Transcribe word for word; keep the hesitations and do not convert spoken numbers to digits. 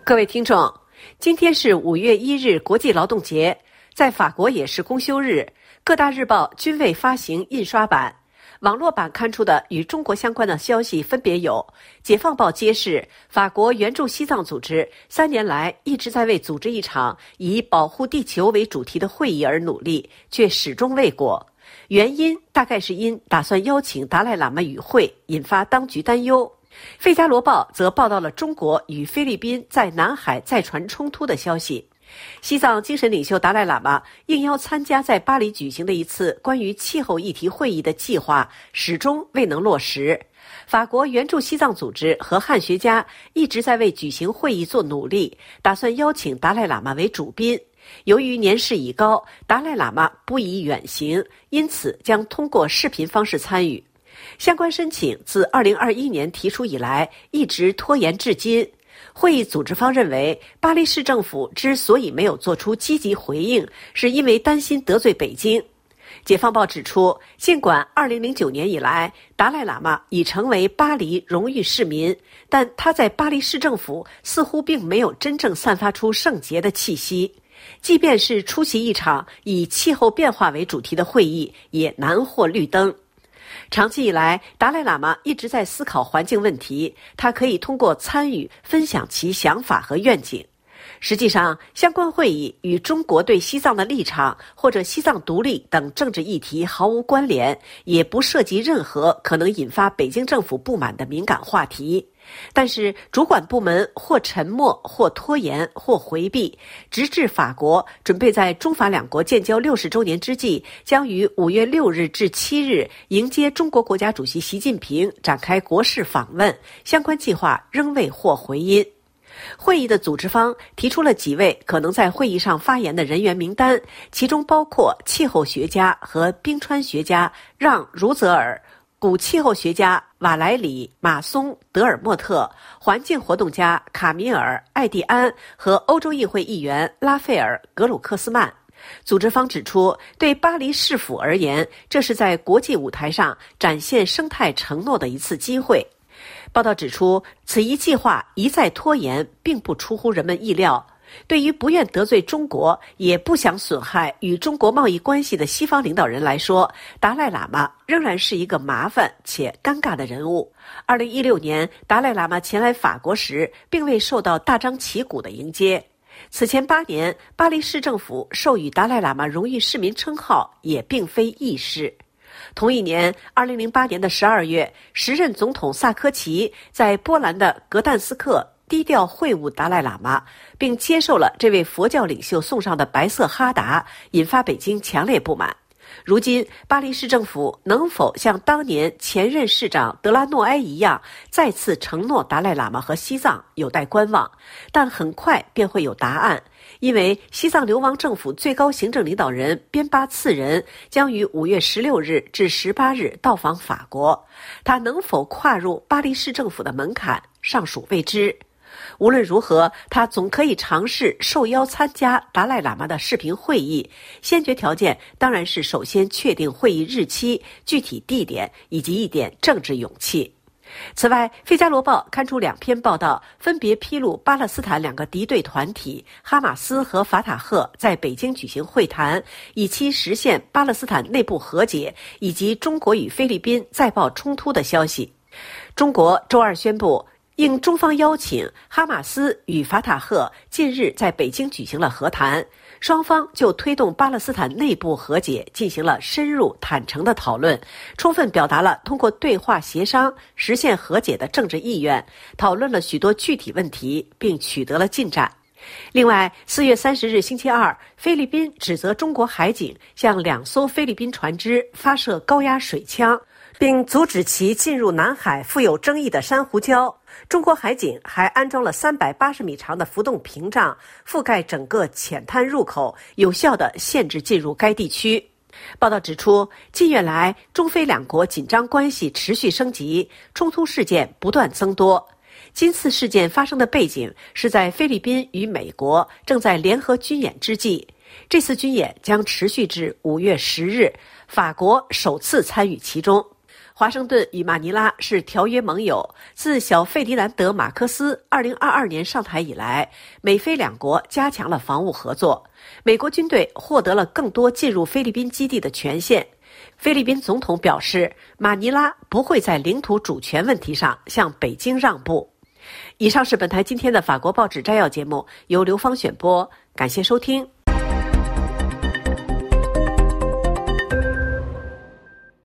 各位听众，今天是五月一日国际劳动节，在法国也是公休日，各大日报均未发行印刷版。网络版刊出的与中国相关的消息分别有：解放报揭示，法国援助西藏组织三年来一直在为组织一场以保护地球为主题的会议而努力，却始终未果。原因大概是因打算邀请达赖喇嘛与会，引发当局担忧。《费加罗报》则报道了中国与菲律宾在南海再传冲突的消息。西藏精神领袖达赖喇嘛应邀参加在巴黎举行的一次关于气候议题会议的计划始终未能落实。法国援助西藏组织和汉学家一直在为举行会议做努力，打算邀请达赖喇嘛为主宾。由于年事已高，达赖喇嘛不宜远行，因此将通过视频方式参与。相关申请自二零二一年提出以来，一直拖延至今。会议组织方认为，巴黎市政府之所以没有做出积极回应，是因为担心得罪北京。解放报指出，尽管二零零九年以来，达赖喇嘛已成为巴黎荣誉市民，但他在巴黎市政府似乎并没有真正散发出圣洁的气息。即便是出席一场以气候变化为主题的会议，也难获绿灯。长期以来，达赖喇嘛一直在思考环境问题，他可以通过参与分享其想法和愿景。实际上，相关会议与中国对西藏的立场或者西藏独立等政治议题毫无关联，也不涉及任何可能引发北京政府不满的敏感话题。但是主管部门或沉默或拖延或回避，直至法国准备在中法两国建交六十周年之际，将于五月六日至七日迎接中国国家主席习近平展开国事访问，相关计划仍未获回音。会议的组织方提出了几位可能在会议上发言的人员名单，其中包括气候学家和冰川学家让·茹泽尔、古气候学家瓦莱里·马松·德尔莫特、环境活动家卡米尔·艾蒂安和欧洲议会议员拉斐尔·格鲁克斯曼。组织方指出，对巴黎市府而言，这是在国际舞台上展现生态承诺的一次机会。报道指出，此一计划一再拖延，并不出乎人们意料。对于不愿得罪中国，也不想损害与中国贸易关系的西方领导人来说，达赖喇嘛仍然是一个麻烦且尴尬的人物。二零一六年，达赖喇嘛前来法国时，并未受到大张旗鼓的迎接。此前八年，巴黎市政府授予达赖喇嘛荣誉市民称号，也并非易事。同一年，二零零八年的十二月，时任总统萨科齐在波兰的格但斯克低调会晤达赖喇嘛，并接受了这位佛教领袖送上的白色哈达，引发北京强烈不满。如今，巴黎市政府能否像当年前任市长德拉诺埃一样，再次承诺达赖喇嘛和西藏，有待观望。但很快便会有答案，因为西藏流亡政府最高行政领导人边巴次仁将于五月十六日至十八日到访法国，他能否跨入巴黎市政府的门槛，尚属未知。无论如何，他总可以尝试受邀参加达赖喇嘛的视频会议，先决条件当然是首先确定会议日期、具体地点以及一点政治勇气。此外，《费加罗报》刊出两篇报道，分别披露巴勒斯坦两个敌对团体哈马斯和法塔赫在北京举行会谈，以期实现巴勒斯坦内部和解，以及中国与菲律宾再爆冲突的消息。中国周二宣布，应中方邀请，哈马斯与法塔赫近日在北京举行了和谈，双方就推动巴勒斯坦内部和解进行了深入坦诚的讨论，充分表达了通过对话协商实现和解的政治意愿，讨论了许多具体问题，并取得了进展。另外，四月三十日星期二，菲律宾指责中国海警向两艘菲律宾船只发射高压水枪，并阻止其进入南海富有争议的珊瑚礁。中国海警还安装了三百八十米长的浮动屏障，覆盖整个浅滩入口，有效地限制进入该地区。报道指出，近月来中菲两国紧张关系持续升级，冲突事件不断增多。今次事件发生的背景是在菲律宾与美国正在联合军演之际，这次军演将持续至五月十日，法国首次参与其中。 华盛顿与马尼拉是条约盟友，自小费迪南德·马克思二零二二年上台以来，美菲两国加强了防务合作。美国军队获得了更多进入菲律宾基地的权限。菲律宾总统表示，马尼拉不会在领土主权问题上向北京让步。以上是本台今天的法国报纸摘要节目，由刘芳选播，感谢收听。